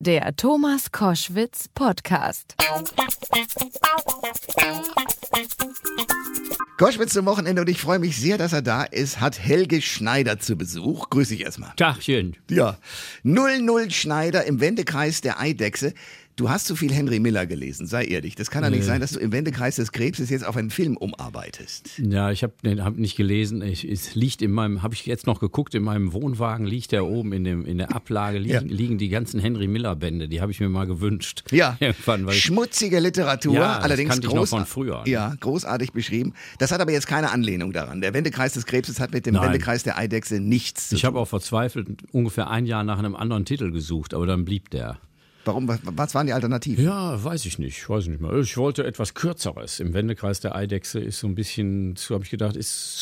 Der Thomas Koschwitz Podcast. Koschwitz zum Wochenende und ich freue mich sehr, dass er da ist, hat Helge Schneider zu Besuch. Grüß dich erstmal. Tagchen. Ja, 00 Schneider im Wendekreis der Eidechse. Du hast zu viel Henry Miller gelesen, sei ehrlich. Das kann doch nicht sein, dass du im Wendekreis des Krebses jetzt auf einen Film umarbeitest. Ja, ich habe nicht gelesen. Es liegt in meinem, habe ich jetzt noch geguckt, in meinem Wohnwagen liegt der oben in der Ablage, liegen die ganzen Henry Miller Bände. Die habe ich mir mal gewünscht. Ja, irgendwann, schmutzige Literatur, ja, allerdings das kannte ich noch von früher. Ne? Ja, großartig beschrieben. Das hat aber jetzt keine Anlehnung daran. Der Wendekreis des Krebses hat mit dem Wendekreis der Eidechse nichts zu tun. Ich habe auch verzweifelt ungefähr ein Jahr nach einem anderen Titel gesucht, aber dann blieb der. Warum? Was waren die Alternativen? Ja, weiß ich nicht mehr. Ich wollte etwas Kürzeres. Im Wendekreis der Eidechse ist so ein bisschen, habe ich gedacht, ist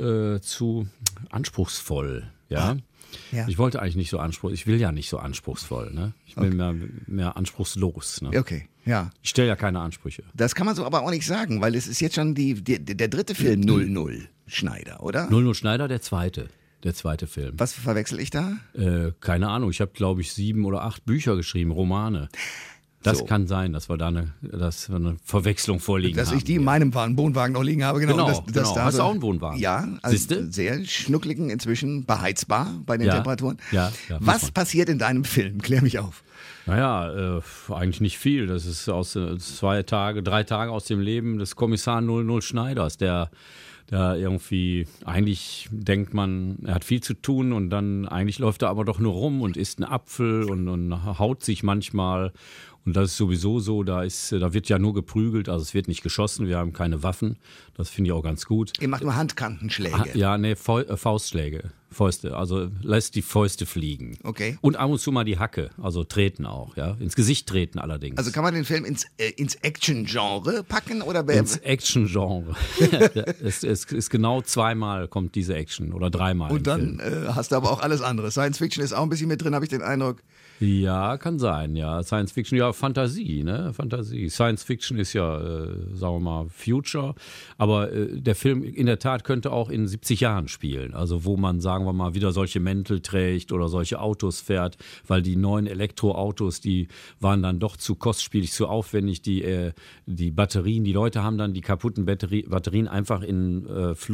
zu anspruchsvoll. Ja? Ja. Ich wollte eigentlich nicht so anspruchsvoll. Ich will ja nicht so anspruchsvoll. Ne? Ich will mehr anspruchslos. Ne? Okay, ja. Ich stelle ja keine Ansprüche. Das kann man so aber auch nicht sagen, weil es ist jetzt schon der dritte Film 00 Schneider, oder? 00 Schneider, der zweite Film. Was verwechsel ich da? Keine Ahnung. Ich habe, glaube ich, 7 oder 8 Bücher geschrieben, Romane. Das kann sein, dass wir da eine Verwechslung vorliegen haben. Dass ich die in meinem Wohnwagen noch liegen habe. Genau. Hast du auch einen Wohnwagen? Ja, also sehr schnuckligen, inzwischen beheizbar bei den Temperaturen. Ja, was passiert in deinem Film? Klär mich auf. Naja, eigentlich nicht viel. Das ist aus 3 Tage aus dem Leben des Kommissar 00 Schneiders, der irgendwie, eigentlich denkt man, er hat viel zu tun und dann eigentlich läuft er aber doch nur rum und isst einen Apfel und haut sich manchmal. Und das ist sowieso so, da wird ja nur geprügelt, also es wird nicht geschossen, wir haben keine Waffen. Das finde ich auch ganz gut. Ihr macht nur Handkantenschläge. Faustschläge. Fäuste, also lässt die Fäuste fliegen. Okay. Und ab und zu mal die Hacke, also treten auch, ja. Ins Gesicht treten allerdings. Also kann man den Film ins Action-Genre packen oder ins Action-Genre. es ist genau 2-mal kommt diese Action oder 3-mal. Und dann hast du aber auch alles andere. Science Fiction ist auch ein bisschen mit drin, habe ich den Eindruck. Ja, kann sein, ja. Science Fiction, ja, Fantasie, ne? Fantasie. Science Fiction ist ja, sagen wir mal, Future. Aber der Film in der Tat könnte auch in 70 Jahren spielen. Also wo man, sagen wir mal, wieder solche Mäntel trägt oder solche Autos fährt, weil die neuen Elektroautos, die waren dann doch zu kostspielig, zu aufwendig. Die Batterien, die Leute haben dann die kaputten Batterien einfach in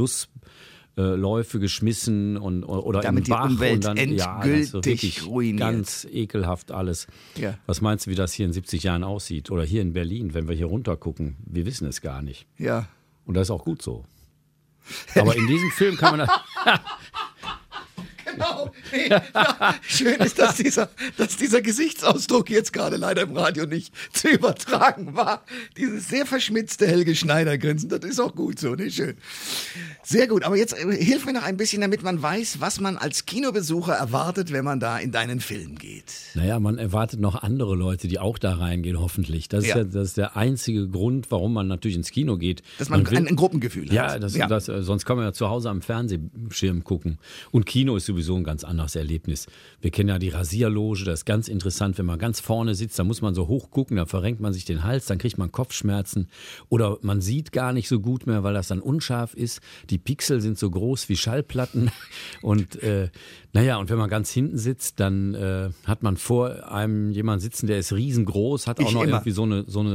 Flussläufe geschmissen oder damit im Bach. Die Umwelt und dann, endgültig ruiniert. Ganz ekelhaft alles. Ja. Was meinst du, wie das hier in 70 Jahren aussieht? Oder hier in Berlin, wenn wir hier runter gucken? Wir wissen es gar nicht. Ja. Und das ist auch gut so. Aber in diesem Film kann man das... Genau. Nee, ja, schön ist, dass dieser Gesichtsausdruck jetzt gerade leider im Radio nicht zu übertragen war. Dieses sehr verschmitzte Helge Schneider-Grinsen, das ist auch gut so, ne? Schön. Sehr gut, aber jetzt hilf mir noch ein bisschen, damit man weiß, was man als Kinobesucher erwartet, wenn man da in deinen Film geht. Naja, man erwartet noch andere Leute, die auch da reingehen, hoffentlich. Das ist der einzige Grund, warum man natürlich ins Kino geht. Dass man ein Gruppengefühl hat. Ja, sonst kann man ja zu Hause am Fernsehschirm gucken. Und Kino ist sowieso ein ganz anderes Erlebnis. Wir kennen ja die Rasierloge, das ist ganz interessant, wenn man ganz vorne sitzt, da muss man so hoch gucken, da verrenkt man sich den Hals, dann kriegt man Kopfschmerzen oder man sieht gar nicht so gut mehr, weil das dann unscharf ist. Die Pixel sind so groß wie Schallplatten und und wenn man ganz hinten sitzt, dann hat man vor einem jemanden sitzen, der ist riesengroß, hat auch noch irgendwie so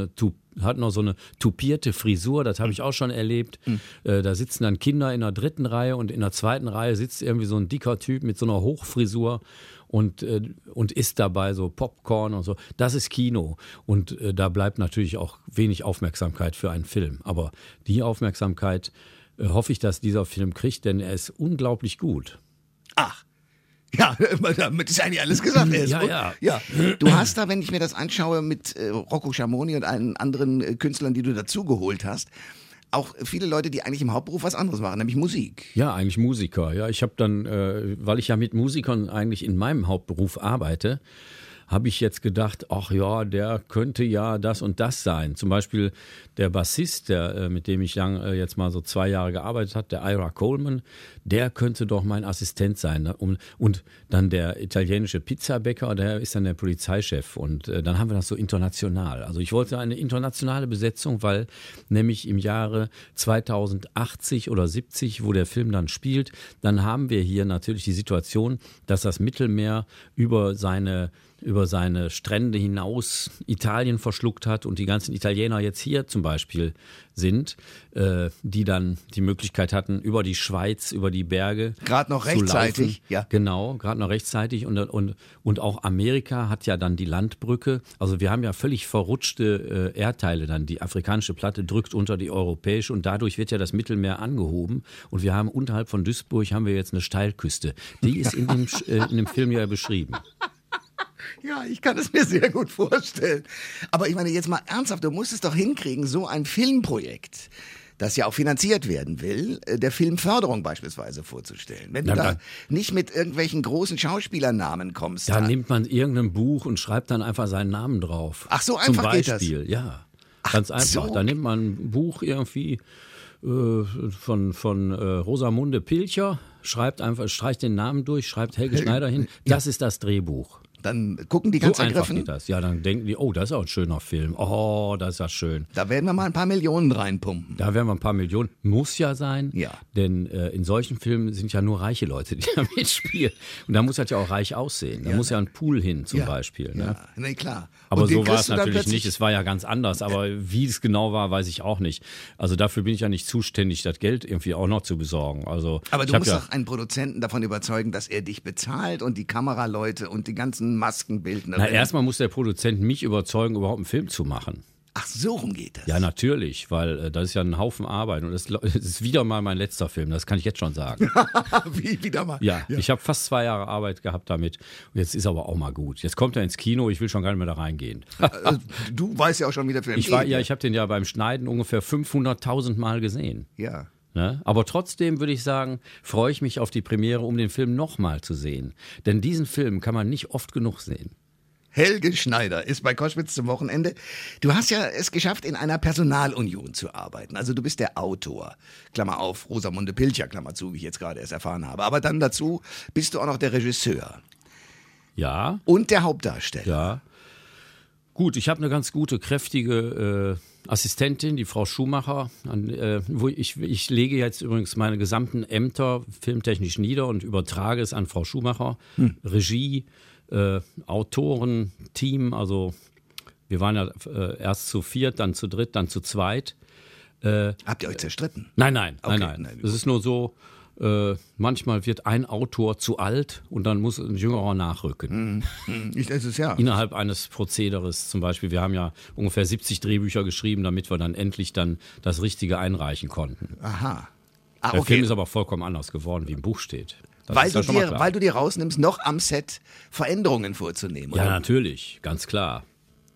eine tupierte Frisur, das habe ich auch schon erlebt. Da sitzen dann Kinder in der 3. Reihe und in der 2. Reihe sitzt irgendwie so ein dicker Typ mit so einer Hochfrisur und isst dabei so Popcorn und so. Das ist Kino. Und da bleibt natürlich auch wenig Aufmerksamkeit für einen Film. Aber die Aufmerksamkeit hoffe ich, dass dieser Film kriegt, denn er ist unglaublich gut. Ach. Ja, damit ist eigentlich alles gesagt. Ja. Du hast da, wenn ich mir das anschaue, mit Rocco Schamoni und allen anderen Künstlern, die du dazugeholt hast, auch viele Leute, die eigentlich im Hauptberuf was anderes machen, nämlich Musik. Ja, eigentlich Musiker. Ja, ich habe dann, weil ich ja mit Musikern eigentlich in meinem Hauptberuf arbeite, habe ich jetzt gedacht, ach ja, der könnte ja das und das sein. Zum Beispiel der Bassist, mit dem ich jetzt mal so 2 Jahre gearbeitet habe, der Ira Coleman, der könnte doch mein Assistent sein. Und dann der italienische Pizzabäcker, der ist dann der Polizeichef. Und dann haben wir das so international. Also ich wollte eine internationale Besetzung, weil nämlich im Jahre 2080 oder 70, wo der Film dann spielt, dann haben wir hier natürlich die Situation, dass das Mittelmeer über seine über seine Strände hinaus Italien verschluckt hat und die ganzen Italiener jetzt hier zum Beispiel sind, die dann die Möglichkeit hatten, über die Schweiz, über die Berge Gerade noch zu rechtzeitig, laufen. ja. Genau, gerade noch rechtzeitig und auch Amerika hat ja dann die Landbrücke. Also wir haben ja völlig verrutschte Erdteile dann. Die afrikanische Platte drückt unter die europäische und dadurch wird ja das Mittelmeer angehoben und wir haben unterhalb von Duisburg haben wir jetzt eine Steilküste. Die ist in dem Film ja beschrieben. Ja, ich kann es mir sehr gut vorstellen. Aber ich meine, jetzt mal ernsthaft, du musst es doch hinkriegen, so ein Filmprojekt, das ja auch finanziert werden will, der Filmförderung beispielsweise vorzustellen. Wenn du da nicht mit irgendwelchen großen Schauspielernamen kommst. Da nimmt man irgendein Buch und schreibt dann einfach seinen Namen drauf. Ach, so einfach geht das? Zum Beispiel, ja. Ganz einfach. Da nimmt man ein Buch irgendwie von Rosamunde Pilcher, streicht den Namen durch, schreibt Helge Schneider hin. Das ist das Drehbuch. Dann gucken die ganz so einfach ergriffen. geht das. Ja, dann denken die, oh, das ist auch ein schöner Film. Oh, das ist ja schön. Da werden wir mal ein paar Millionen reinpumpen. Da werden wir ein paar Millionen. Muss ja sein. Ja. Denn in solchen Filmen sind ja nur reiche Leute, die da mitspielen. Und da muss das ja auch reich aussehen. Da muss ja ein Pool hin zum Beispiel. Ne? Ja, nee, klar. Aber und so war es natürlich nicht. Es war ja ganz anders. Aber wie es genau war, weiß ich auch nicht. Also dafür bin ich ja nicht zuständig, das Geld irgendwie auch noch zu besorgen. Also, aber du musst doch einen Produzenten davon überzeugen, dass er dich bezahlt und die Kameraleute und die ganzen Maskenbildner. Na, erstmal muss der Produzent mich überzeugen, überhaupt einen Film zu machen. Ach, so rum geht das. Ja, natürlich, weil das ist ja ein Haufen Arbeit und das ist wieder mal mein letzter Film, das kann ich jetzt schon sagen. Wie, wieder mal? Ja. Ich habe fast 2 Jahre Arbeit gehabt damit und jetzt ist aber auch mal gut. Jetzt kommt er ins Kino, ich will schon gar nicht mehr da reingehen. Du weißt ja auch schon, wie der Film ich habe den ja beim Schneiden ungefähr 500.000 Mal gesehen. Ja. Ne? Aber trotzdem würde ich sagen, freue ich mich auf die Premiere, um den Film nochmal zu sehen. Denn diesen Film kann man nicht oft genug sehen. Helge Schneider ist bei Koschwitz zum Wochenende. Du hast ja es geschafft, in einer Personalunion zu arbeiten. Also du bist der Autor, Klammer auf, Rosamunde Pilcher, Klammer zu, wie ich jetzt gerade erst erfahren habe. Aber dann dazu bist du auch noch der Regisseur. Ja. Und der Hauptdarsteller. Ja. Gut, ich habe eine ganz gute, kräftige Assistentin, die Frau Schumacher. Ich lege jetzt übrigens meine gesamten Ämter filmtechnisch nieder und übertrage es an Frau Schumacher. Regie, Autoren, Team, also wir waren ja erst zu 4, dann zu 3, dann zu 2. Habt ihr euch zerstritten? Nein. Okay, Nein. Es ist nur so, manchmal wird ein Autor zu alt und dann muss ein Jüngerer nachrücken. Das ist ja. Innerhalb eines Prozederes zum Beispiel. Wir haben ja ungefähr 70 Drehbücher geschrieben, damit wir dann endlich dann das Richtige einreichen konnten. Aha. Der Film ist aber vollkommen anders geworden, wie im Buch steht. Weil du dir rausnimmst, noch am Set Veränderungen vorzunehmen. Ja, oder? natürlich, ganz klar.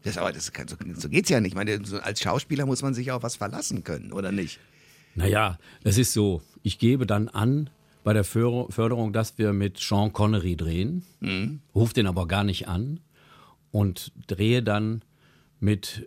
So geht's ja nicht. Ich meine, als Schauspieler muss man sich auf was verlassen können, oder nicht? Naja, es ist so, ich gebe dann an bei der Förderung, dass wir mit Sean Connery drehen, rufe den aber gar nicht an und drehe dann mit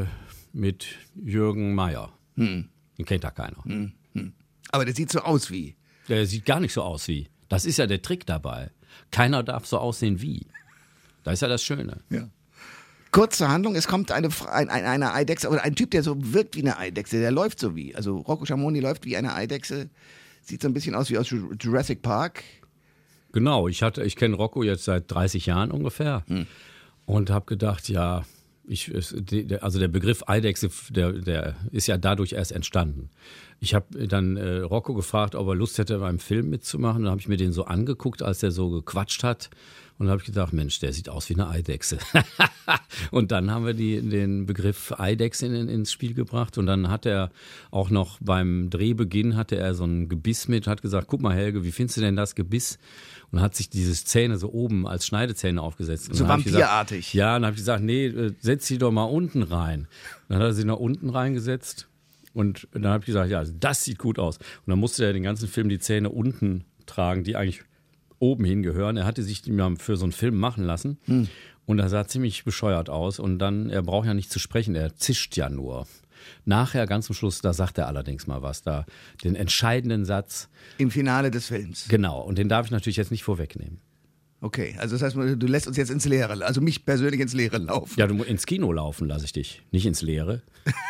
Jürgen Mayer. Den kennt da keiner. Aber der sieht so aus wie. Der sieht gar nicht so aus wie. Das ist ja der Trick dabei. Keiner darf so aussehen wie. Das ist ja das Schöne. Ja. Kurz zur Handlung, es kommt eine Eidechse, oder ein Typ, der so wirkt wie eine Eidechse, der läuft so wie. Also Rocco Schamoni läuft wie eine Eidechse, sieht so ein bisschen aus wie aus Jurassic Park. Genau, ich kenne Rocco jetzt seit 30 Jahren ungefähr und habe gedacht, ja, also der Begriff Eidechse, der ist ja dadurch erst entstanden. Ich habe dann Rocco gefragt, ob er Lust hätte, beim Film mitzumachen. Dann habe ich mir den so angeguckt, als der so gequatscht hat. Und dann habe ich gedacht, Mensch, der sieht aus wie eine Eidechse. Und dann haben wir den Begriff Eidechse ins Spiel gebracht. Und dann hat er auch noch beim Drehbeginn so ein Gebiss mit, hat gesagt, guck mal Helge, wie findest du denn das Gebiss? Und hat sich diese Zähne so oben als Schneidezähne aufgesetzt. So vampirartig. Ja, und dann habe ich gesagt, nee, setz sie doch mal unten rein. Dann hat er sie nach unten reingesetzt. Und dann habe ich gesagt, ja, das sieht gut aus. Und dann musste er den ganzen Film die Zähne unten tragen, die eigentlich oben hingehören. Er hatte sich die mal für so einen Film machen lassen. Und das sah ziemlich bescheuert aus. Und dann, er braucht ja nicht zu sprechen, er zischt ja nur. Nachher, ganz zum Schluss, da sagt er allerdings mal was, da den entscheidenden Satz. Im Finale des Films. Genau, und den darf ich natürlich jetzt nicht vorwegnehmen. Okay, also das heißt, du lässt uns jetzt ins Leere, also mich persönlich ins Leere laufen. Ja, du ins Kino laufen lasse ich dich, nicht ins Leere.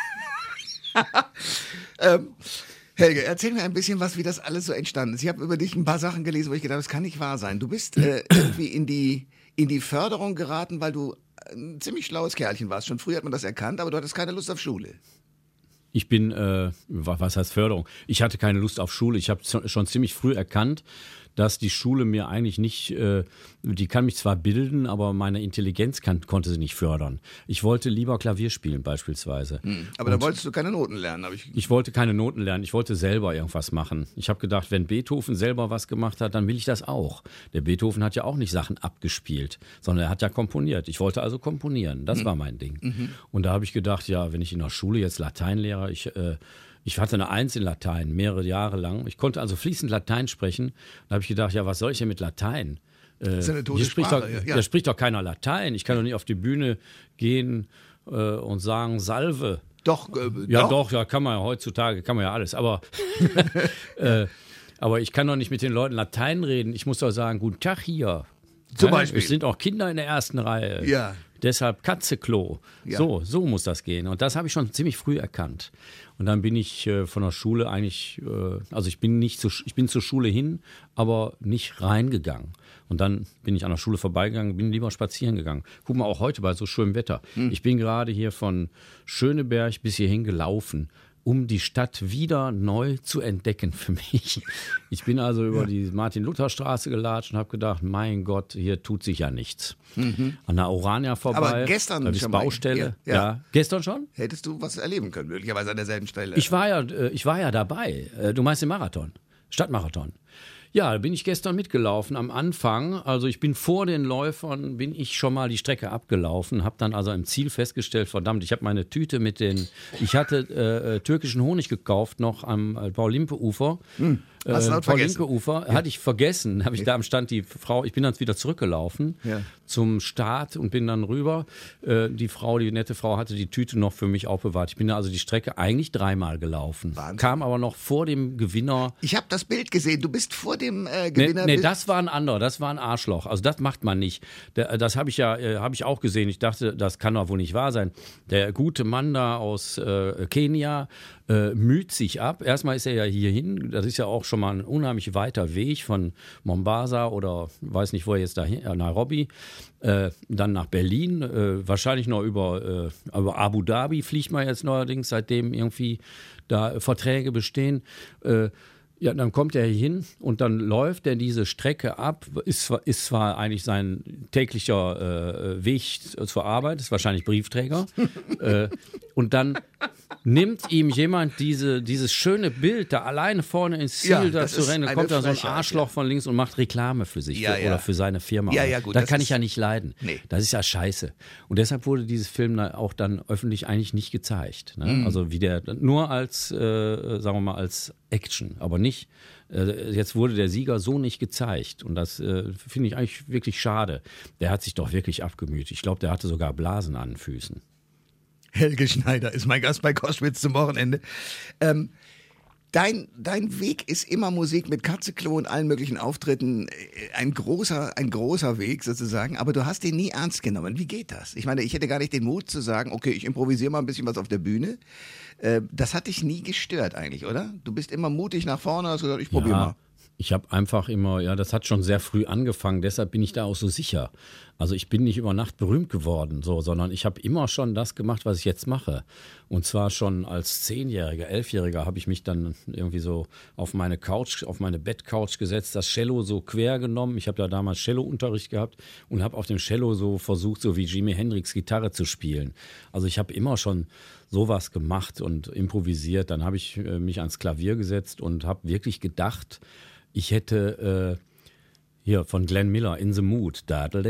Helge, erzähl mir ein bisschen was, wie das alles so entstanden ist. Ich habe über dich ein paar Sachen gelesen, wo ich gedacht habe, das kann nicht wahr sein. Du bist irgendwie in in die Förderung geraten, weil du ein ziemlich schlaues Kerlchen warst. Schon früh hat man das erkannt, aber du hattest keine Lust auf Schule. Ich bin, was heißt Förderung? Ich hatte keine Lust auf Schule. Ich habe schon ziemlich früh erkannt, dass die Schule mir eigentlich nicht, die kann mich zwar bilden, aber meine Intelligenz konnte sie nicht fördern. Ich wollte lieber Klavier spielen beispielsweise. Aber da wolltest du keine Noten lernen. Ich wollte keine Noten lernen, ich wollte selber irgendwas machen. Ich habe gedacht, wenn Beethoven selber was gemacht hat, dann will ich das auch. Der Beethoven hat ja auch nicht Sachen abgespielt, sondern er hat ja komponiert. Ich wollte also komponieren, das war mein Ding. Und da habe ich gedacht, ja, wenn ich in der Schule jetzt Latein lehre, ich hatte eine 1 in Latein, mehrere Jahre lang. Ich konnte also fließend Latein sprechen. Da habe ich gedacht, ja, was soll ich denn mit Latein? Das ist eine tote Hier spricht Sprache. da spricht doch keiner Latein. Ich kann doch nicht auf die Bühne gehen und sagen, Salve. Doch, Ja, kann man ja heutzutage, kann man ja alles. Aber, aber ich kann doch nicht mit den Leuten Latein reden. Ich muss doch sagen, guten Tag hier. Zum Beispiel. Es sind auch Kinder in der ersten Reihe. Ja. Deshalb Katzeklo. Ja. So muss das gehen. Und das habe ich schon ziemlich früh erkannt. Und dann bin ich von der Schule eigentlich, also ich bin zur Schule hin, aber nicht reingegangen. Und dann bin ich an der Schule vorbeigegangen, bin lieber spazieren gegangen. Guck mal, auch heute bei so schönem Wetter. Ich bin gerade hier von Schöneberg bis hierhin gelaufen, um die Stadt wieder neu zu entdecken für mich. Ich bin also über die Martin-Luther-Straße gelatscht und habe gedacht, mein Gott, hier tut sich ja nichts. An der Orania vorbei. Aber gestern da ist schon Baustelle. mal. Ja. Gestern schon? Hättest du was erleben können, möglicherweise an derselben Stelle. Ich war ja dabei. Du meinst den Marathon, Stadtmarathon. Ja, da bin ich gestern mitgelaufen am Anfang. Also ich bin vor den Läufern, bin ich schon mal die Strecke abgelaufen, habe dann also im Ziel festgestellt, verdammt, ich habe meine Tüte ich hatte türkischen Honig gekauft noch am Paul-Limpe-Ufer. Hast du laut vergessen? Paul-Limpe-Ufer hatte ich vergessen, habe ich da am Stand die Frau, ich bin dann wieder zurückgelaufen zum Start und bin dann rüber. Die nette Frau hatte die Tüte noch für mich aufbewahrt. Ich bin da also die Strecke eigentlich 3-mal gelaufen. Wahnsinn. Kam aber noch vor dem Gewinner. Ich habe das Bild gesehen, du bist vor dem Gewinner. Nee, das war ein anderer, das war ein Arschloch. Also das macht man nicht. Das habe ich auch gesehen. Ich dachte, das kann doch wohl nicht wahr sein. Der gute Mann da aus Kenia müht sich ab. Erstmal ist er ja hierhin, das ist ja auch schon mal ein unheimlich weiter Weg von Mombasa oder weiß nicht, wo er jetzt dahin, Nairobi, dann nach Berlin, wahrscheinlich noch über Abu Dhabi fliegt man jetzt neuerdings, seitdem irgendwie da Verträge bestehen. Ja, dann kommt er hier hin und dann läuft er diese Strecke ab, ist zwar eigentlich sein täglicher Weg zur Arbeit, ist wahrscheinlich Briefträger, und dann nimmt ihm jemand dieses schöne Bild, da alleine vorne ins Ziel da zu rennen, dann kommt da so ein Arschloch von links und macht Reklame für sich oder für seine Firma. Ja, gut, das kann ich ja nicht leiden. Nee. Das ist ja scheiße. Und deshalb wurde dieses Film auch dann öffentlich eigentlich nicht gezeigt. Ne? Also wie der, nur als, sagen wir mal, als Action, aber nicht, jetzt wurde der Sieger so nicht gezeigt und das finde ich eigentlich wirklich schade. Der hat sich doch wirklich abgemüht. Ich glaube, der hatte sogar Blasen an den Füßen. Helge Schneider ist mein Gast bei Koschwitz zum Wochenende. Dein Weg ist immer Musik mit Katzeklo und allen möglichen Auftritten. Ein großer Weg sozusagen, aber du hast den nie ernst genommen. Wie geht das? Ich meine, ich hätte gar nicht den Mut zu sagen, okay, ich improvisiere mal ein bisschen was auf der Bühne. Das hat dich nie gestört eigentlich, oder? Du bist immer mutig nach vorne, hast gesagt, ich probiere mal. Ich habe einfach immer, das hat schon sehr früh angefangen, deshalb bin ich da auch so sicher. Also ich bin nicht über Nacht berühmt geworden, sondern ich habe immer schon das gemacht, was ich jetzt mache. Und zwar schon als 10-Jähriger, 11-Jähriger habe ich mich dann irgendwie so auf meine Bettcouch gesetzt, das Cello so quer genommen. Ich habe da damals Cello-Unterricht gehabt und habe auf dem Cello so versucht, so wie Jimi Hendrix Gitarre zu spielen. Also ich habe immer schon sowas gemacht und improvisiert. Dann habe ich mich ans Klavier gesetzt und habe wirklich gedacht, ich hätte hier von Glenn Miller, In the Mood.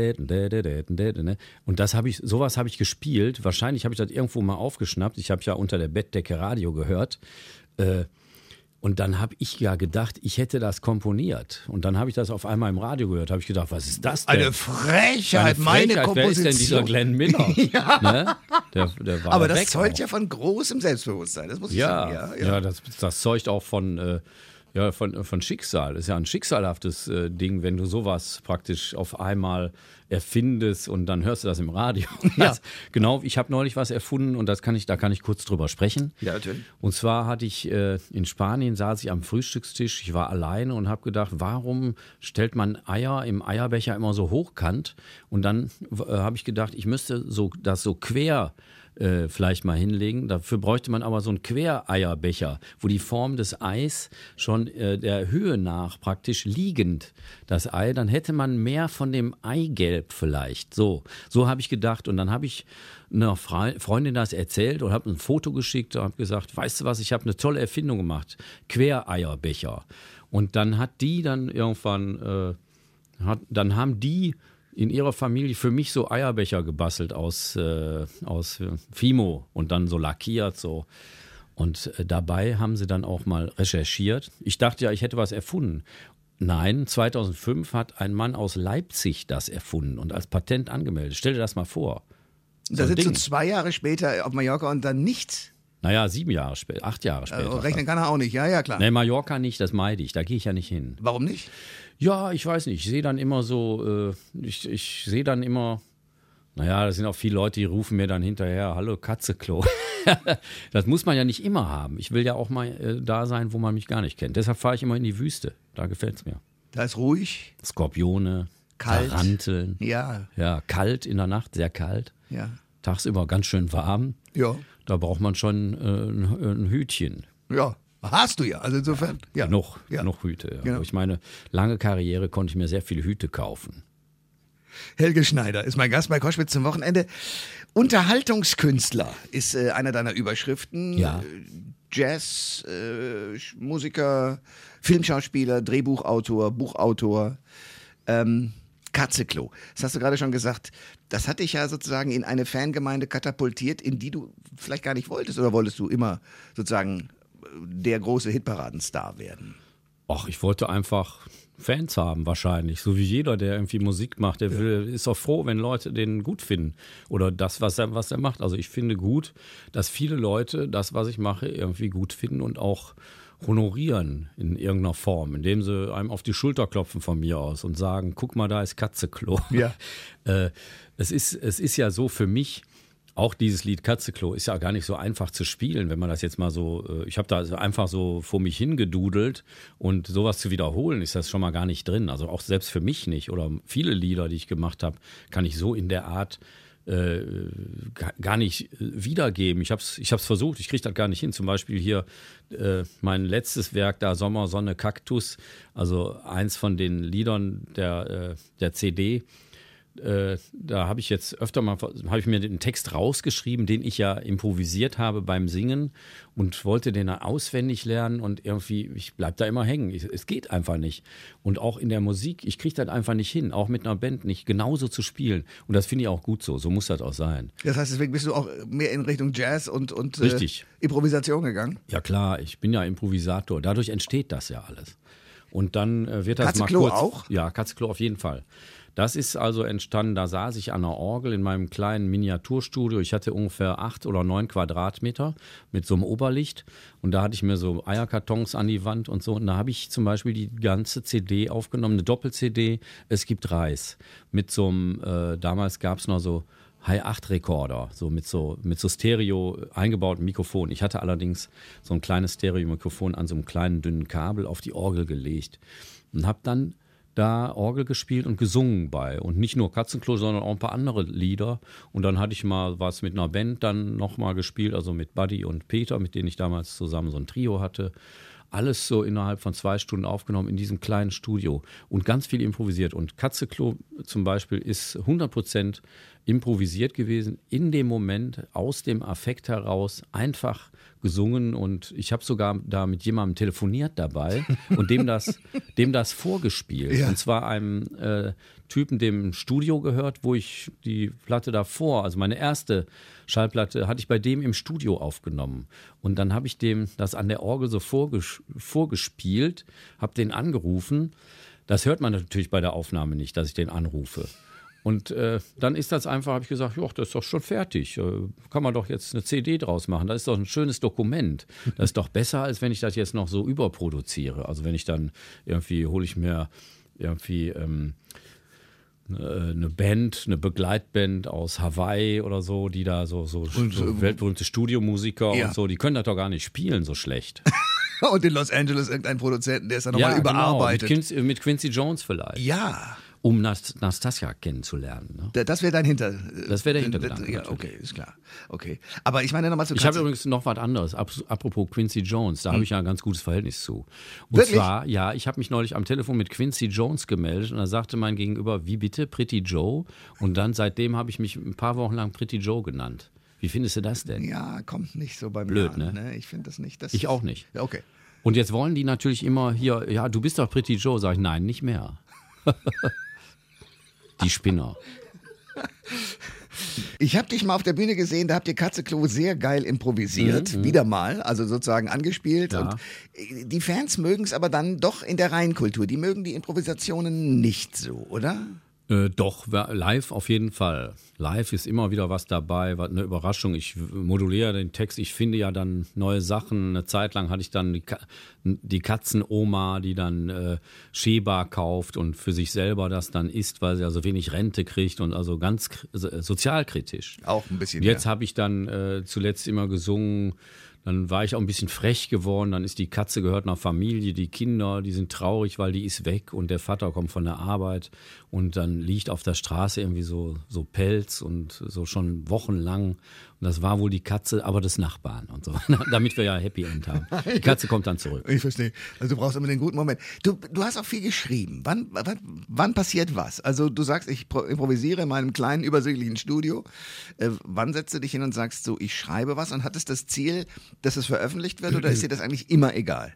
Und sowas habe ich gespielt. Wahrscheinlich habe ich das irgendwo mal aufgeschnappt. Ich habe ja unter der Bettdecke Radio gehört. Und dann habe ich ja gedacht, ich hätte das komponiert. Und dann habe ich das auf einmal im Radio gehört. Habe ich gedacht, was ist das denn? Eine Frechheit, meine Komposition. Wer ist denn dieser Glenn Miller? Ja. Ne? Der war aber das weg zeugt auch. ja von großem Selbstbewusstsein, das muss ich sagen. Ja, das zeugt auch von Schicksal. Das ist ja ein schicksalhaftes Ding, wenn du sowas praktisch auf einmal erfindest und dann hörst du das im Radio. Ja. Genau, ich habe neulich was erfunden und da kann ich kurz drüber sprechen. Ja, natürlich. Und zwar hatte ich in Spanien, saß ich am Frühstückstisch, ich war alleine und habe gedacht, warum stellt man Eier im Eierbecher immer so hochkant? Und dann habe ich gedacht, ich müsste das so quer vielleicht mal hinlegen. Dafür bräuchte man aber so einen Quereierbecher, wo die Form des Eis schon der Höhe nach praktisch liegend, das Ei, dann hätte man mehr von dem Eigelb vielleicht. So habe ich gedacht und dann habe ich einer Freundin das erzählt und habe ein Foto geschickt und habe gesagt, weißt du was, ich habe eine tolle Erfindung gemacht, Quereierbecher. Und dann hat die dann irgendwann, dann haben die in ihrer Familie für mich so Eierbecher gebastelt aus Fimo und dann so lackiert so. Und dabei haben sie dann auch mal recherchiert. Ich dachte ja, ich hätte was erfunden. Nein, 2005 hat ein Mann aus Leipzig das erfunden und als Patent angemeldet. Stell dir das mal vor. Da sitzt du 2 Jahre später auf Mallorca und dann nichts. Naja, 7 Jahre später, 8 Jahre später. Rechnen kann er auch nicht, ja, klar. Nee, Mallorca nicht, das meide ich, da gehe ich ja nicht hin. Warum nicht? Ja, ich weiß nicht, ich sehe dann immer so, ich sehe dann immer, naja, das sind auch viele Leute, die rufen mir dann hinterher, hallo Katzeklo. Das muss man ja nicht immer haben. Ich will ja auch mal da sein, wo man mich gar nicht kennt. Deshalb fahre ich immer in die Wüste, da gefällt es mir. Da ist ruhig. Skorpione, Kalt. Taranteln. Ja. Ja, kalt in der Nacht, sehr kalt. Ja. Tagsüber ganz schön warm. Ja. Da braucht man schon ein Hütchen. Ja. Hast du ja, also insofern. Ja. Noch Ja. Hüte. Ja. Genau. Durch meine lange Karriere konnte ich mir sehr viele Hüte kaufen. Helge Schneider ist mein Gast bei Koschwitz zum Wochenende. Unterhaltungskünstler ist einer deiner Überschriften. Ja. Jazz, Musiker, Filmschauspieler, Drehbuchautor, Buchautor. Katzeklo. Das hast du gerade schon gesagt. Das hat dich ja sozusagen in eine Fangemeinde katapultiert, in die du vielleicht gar nicht wolltest. Oder wolltest du immer sozusagen der große Hitparadenstar werden? Ach, ich wollte einfach Fans haben wahrscheinlich. So wie jeder, der irgendwie Musik macht. Der ist auch froh, wenn Leute den gut finden. Oder das, was er macht. Also ich finde gut, dass viele Leute das, was ich mache, irgendwie gut finden und auch honorieren in irgendeiner Form, indem sie einem auf die Schulter klopfen von mir aus und sagen, guck mal, da ist Katzeklo. Ja. Es ist ja so für mich, auch dieses Lied Katzeklo ist ja gar nicht so einfach zu spielen, wenn man das jetzt mal so, ich habe da einfach so vor mich hingedudelt und sowas zu wiederholen, ist das schon mal gar nicht drin. Also auch selbst für mich nicht oder viele Lieder, die ich gemacht habe, kann ich so in der Art gar nicht wiedergeben. Ich hab's versucht, ich kriege das gar nicht hin. Zum Beispiel hier mein letztes Werk, da Sommer, Sonne, Kaktus, also eins von den Liedern der CD. Da habe ich jetzt öfter mal, habe ich mir den Text rausgeschrieben, den ich ja improvisiert habe beim Singen und wollte den auswendig lernen und irgendwie, ich bleib da immer hängen. Es geht einfach nicht. Und auch in der Musik, ich kriege das einfach nicht hin, auch mit einer Band nicht genauso zu spielen. Und das finde ich auch gut so. So muss das auch sein. Das heißt, deswegen bist du auch mehr in Richtung Jazz und Richtig. Improvisation gegangen? Ja klar, ich bin ja Improvisator. Dadurch entsteht das ja alles. Und dann wird das Katzeklo mal kurz. auch? Ja, Katzeklo auf jeden Fall. Das ist also entstanden, da saß ich an der Orgel in meinem kleinen Miniaturstudio. Ich hatte ungefähr 8 oder 9 Quadratmeter mit so einem Oberlicht. Und da hatte ich mir so Eierkartons an die Wand und so. Und da habe ich zum Beispiel die ganze CD aufgenommen, eine Doppel-CD, Es gibt Reis. Mit so einem, damals gab es noch so Hi-8-Rekorder, so mit so Stereo eingebauten Mikrofon. Ich hatte allerdings so ein kleines Stereo-Mikrofon an so einem kleinen, dünnen Kabel auf die Orgel gelegt. Und habe dann da Orgel gespielt und gesungen bei. Und nicht nur Katzenklo, sondern auch ein paar andere Lieder. Und dann hatte ich mal was mit einer Band dann nochmal gespielt, also mit Buddy und Peter, mit denen ich damals zusammen so ein Trio hatte. Alles so innerhalb von 2 Stunden aufgenommen in diesem kleinen Studio und ganz viel improvisiert. Und Katzeklo zum Beispiel ist 100% improvisiert gewesen, in dem Moment, aus dem Affekt heraus, einfach gesungen. Und ich habe sogar da mit jemandem telefoniert dabei und dem das vorgespielt. Ja. Und zwar einem Typen, dem ein Studio gehört, wo ich die Platte davor, also meine erste Schallplatte, hatte ich bei dem im Studio aufgenommen. Und dann habe ich dem das an der Orgel so vorgespielt, habe den angerufen. Das hört man natürlich bei der Aufnahme nicht, dass ich den anrufe. Und dann ist das einfach, habe ich gesagt, ja, das ist doch schon fertig. Kann man doch jetzt eine CD draus machen. Das ist doch ein schönes Dokument. Das ist doch besser, als wenn ich das jetzt noch so überproduziere. Also wenn ich dann irgendwie, hole ich mir irgendwie eine Band, eine Begleitband aus Hawaii oder so, die da so weltberühmte Studiomusiker und so, die können das doch gar nicht spielen so schlecht. Und in Los Angeles irgendein Produzenten, der ist dann nochmal überarbeitet. Genau, mit Quincy Jones vielleicht. Ja. Um Nastassja kennenzulernen. Ne? Das wäre dein Das wäre der Hintergedanke. Ja, okay, ist klar. Okay. Aber ich meine nochmal zu Ich habe übrigens noch was anderes. Apropos Quincy Jones, da habe ich ja ein ganz gutes Verhältnis zu. Und Wirklich? zwar, ja, ich habe mich neulich am Telefon mit Quincy Jones gemeldet und da sagte mein Gegenüber, wie bitte, Pretty Joe? Und dann seitdem habe ich mich ein paar Wochen lang Pretty Joe genannt. Wie findest du das denn? Ja, kommt nicht so bei mir Blöd, an. ne? Ich finde das nicht. Ich auch nicht. Ja, okay. Und jetzt wollen die natürlich immer hier, ja, du bist doch Pretty Joe. Sag ich, nein, nicht mehr. Die Spinner. Ich habe dich mal auf der Bühne gesehen, da habt ihr Katze-Klo sehr geil improvisiert, wieder mal, also sozusagen angespielt. Ja. Und die Fans mögen es aber dann doch in der Reinkultur, die mögen die Improvisationen nicht so, oder? Doch, live auf jeden Fall. Live ist immer wieder was dabei, eine Überraschung. Ich moduliere den Text, ich finde ja dann neue Sachen. Eine Zeit lang hatte ich dann die Katzenoma, die dann Sheba kauft und für sich selber das dann isst, weil sie also wenig Rente kriegt und also ganz sozialkritisch. Auch ein bisschen. Jetzt habe ich dann zuletzt immer gesungen. Dann war ich auch ein bisschen frech geworden. Dann ist die Katze gehört einer Familie, die Kinder, die sind traurig, weil die ist weg und der Vater kommt von der Arbeit und dann liegt auf der Straße irgendwie so Pelz und so schon wochenlang. Und das war wohl die Katze, aber des Nachbarn und so, damit wir ja Happy End haben. Die Katze kommt dann zurück. Ich verstehe. Also du brauchst immer den guten Moment. Du hast auch viel geschrieben. Wann passiert was? Also du sagst, ich improvisiere in meinem kleinen, übersichtlichen Studio. Wann setzt du dich hin und sagst so, ich schreibe was und hattest das Ziel, dass es veröffentlicht wird oder ist dir das eigentlich immer egal?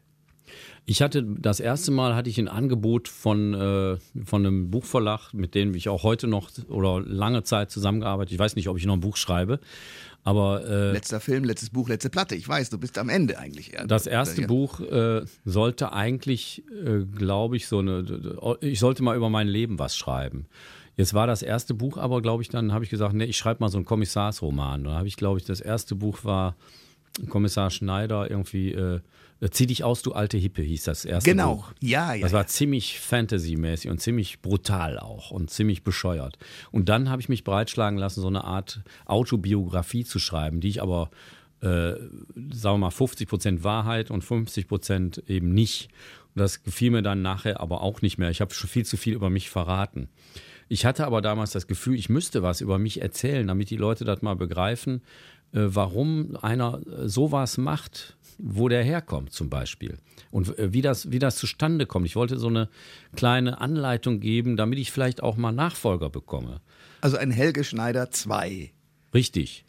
Das erste Mal hatte ich ein Angebot von einem Buchverlag, mit dem ich auch heute noch oder lange Zeit zusammengearbeitet. Ich weiß nicht, ob ich noch ein Buch schreibe, aber letzter Film, letztes Buch, letzte Platte. Ich weiß, du bist am Ende eigentlich. Das erste Buch sollte eigentlich, glaube ich, ich sollte mal über mein Leben was schreiben. Jetzt war das erste Buch aber, glaube ich, dann habe ich gesagt, nee, ich schreibe mal so einen Kommissarsroman. Da habe ich, glaube ich, das erste Buch war Kommissar Schneider irgendwie Zieh dich aus, du alte Hippe, hieß das erste Buch. Genau, ja. Das war ziemlich Fantasy-mäßig und ziemlich brutal auch und ziemlich bescheuert. Und dann habe ich mich breitschlagen lassen, so eine Art Autobiografie zu schreiben, die ich aber, sagen wir mal, 50% Wahrheit und 50% eben nicht. Und das gefiel mir dann nachher aber auch nicht mehr. Ich habe schon viel zu viel über mich verraten. Ich hatte aber damals das Gefühl, ich müsste was über mich erzählen, damit die Leute das mal begreifen, warum einer sowas macht, wo der herkommt zum Beispiel und wie das zustande kommt. Ich wollte so eine kleine Anleitung geben, damit ich vielleicht auch mal Nachfolger bekomme. Also ein Helge Schneider 2. Richtig.